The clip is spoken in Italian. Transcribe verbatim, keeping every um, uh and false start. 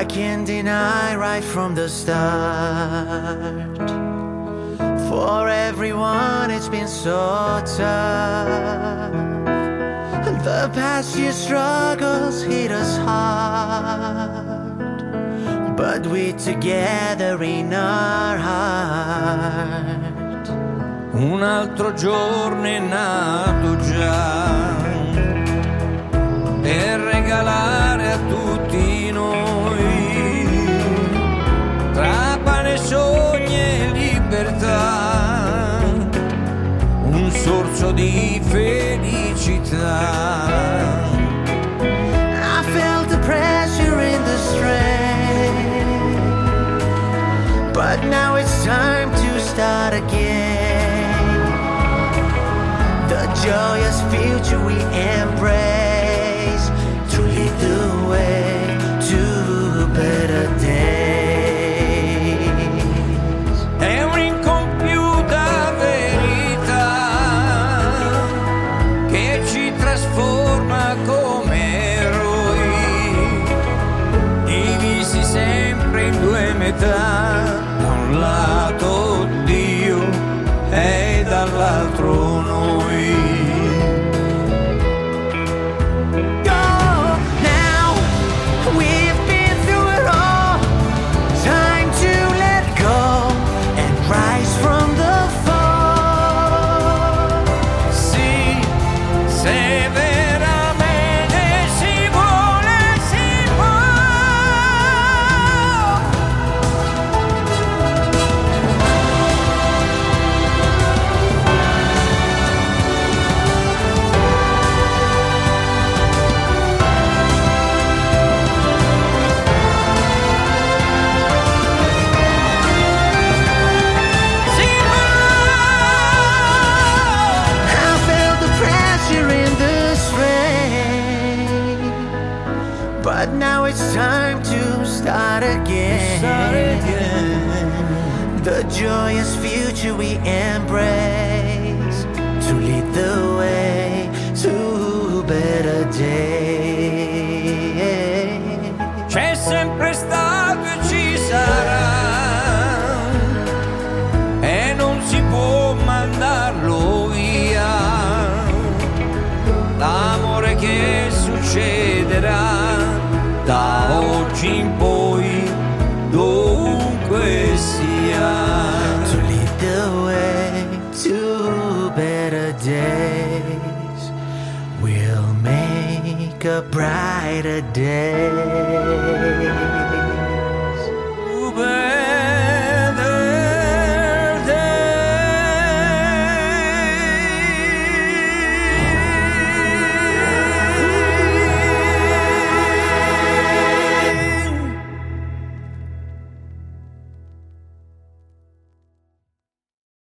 I can't deny right from the start. For everyone it's been so tough. The past year's struggles hit us hard, but we're together in our heart. Un altro giorno è nato già per regalare a tutti noi, tra pane, sogni e libertà, un sorso di felicità. I felt the pressure in the strain, but now it's time to start again. The joyous future we embrace, to lead the way to better days. È un'incompiuta verità che ci trasforma come eroi, divisi sempre in due metà, da un lato Dio e dall'altro noi. But now it's time to start again. Start again. The joyous future we embrace, to lead the way to better days. C'è sempre stato e ci sarà, e non si può mandarlo via, l'amore che succederà da oggi in poi, dovunque sia. To lead the way to better days, we'll make a brighter day.